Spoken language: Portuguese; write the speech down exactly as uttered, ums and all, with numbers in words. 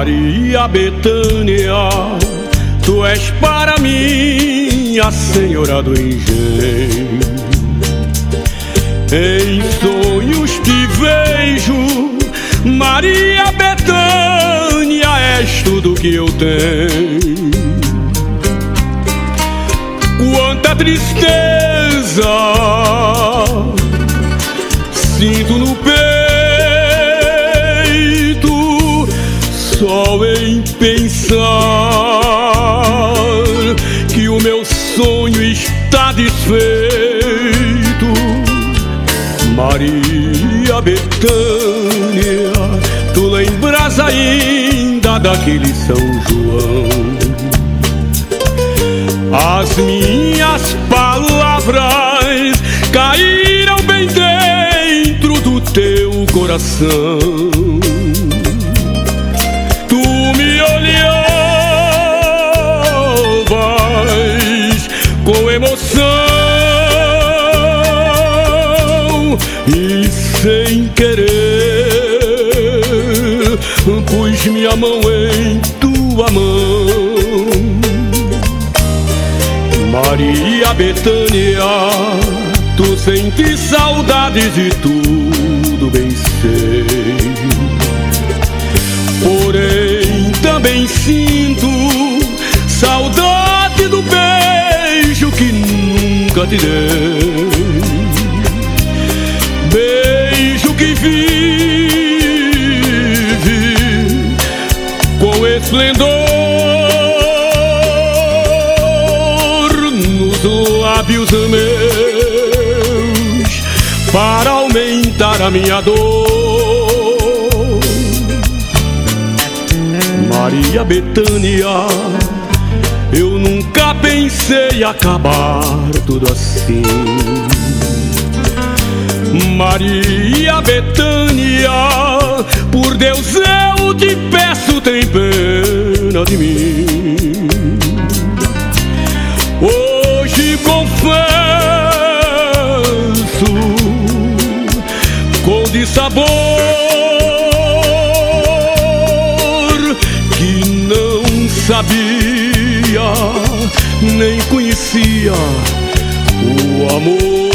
Maria Bethânia, tu és para mim a Senhora do engenho. Em sonhos te vejo, Maria Bethânia, és tudo que eu tenho. Quanta tristeza sinto no peito, só em pensar que o meu sonho está desfeito. Maria Bethânia, tu lembras ainda daquele São João? As minhas palavras caíram bem dentro do teu coração. Tu me olhavas com emoção e sem querer pus minha mão em tua mão. Maria Bethânia, tu sentes saudades e tudo bem sei. Porém também sinto saudade do beijo que nunca te dei. Beijo que vive com esplendor lábios meus para aumentar a minha dor. Maria Bethânia, eu nunca pensei acabar tudo assim. Maria Bethânia, por Deus eu te peço, tem pena de mim. Hoje confesso com dissabor que não sabia nem conhecia o amor.